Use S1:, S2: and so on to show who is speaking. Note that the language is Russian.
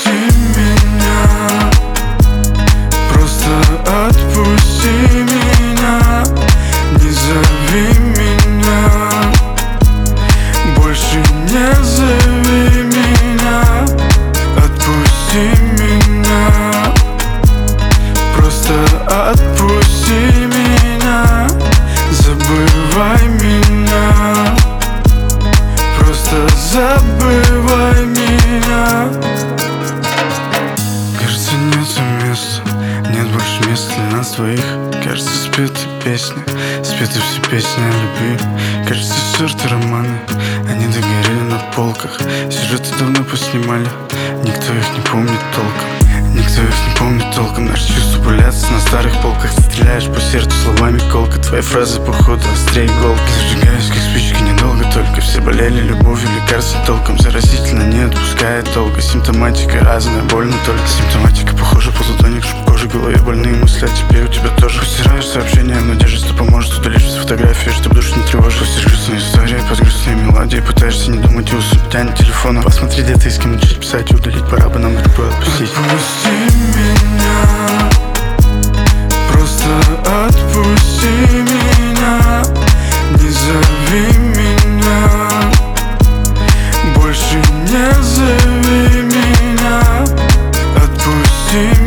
S1: отпусти меня, просто отпусти меня, не зови меня, больше не зови меня. Отпусти меня, просто отпусти меня, забывай меня, просто забывай меня. Кажется, нету места, нет больше места для нас двоих. Кажется, спеты песни, спеты все песни о любви. Кажется, сорты романы, они догорели на полках. Сюжеты давно поснимали, никто их не помнит толком. Никто их не помнит толком. Наши чувства пулятся на старых полках. Ты стреляешь по сердцу словами колко. Твои фразы походу острее иголки. Зажигаюсь как спичка недолго только. Все болели любовью, лекарства толком. Заразительно не отпускает долго. Симптоматика разная, больно только. Симптоматика похожа полутоник, чтоб кожа, голове больные мысли. А теперь у тебя тоже. Постираешь сообщения в надежде, что поможет удалить с фотографии, чтобы душу не тревожить. Пустишь грустные истории под грустные мелодии. Пытаешься не думать и усыпить тянет телефона. Посмотри, где ты, с кем начать писать и удалить. Пора бы нам любовь отпустить. Отпусти меня, просто отпусти меня, не зови меня, больше не зови меня. Отпусти меня.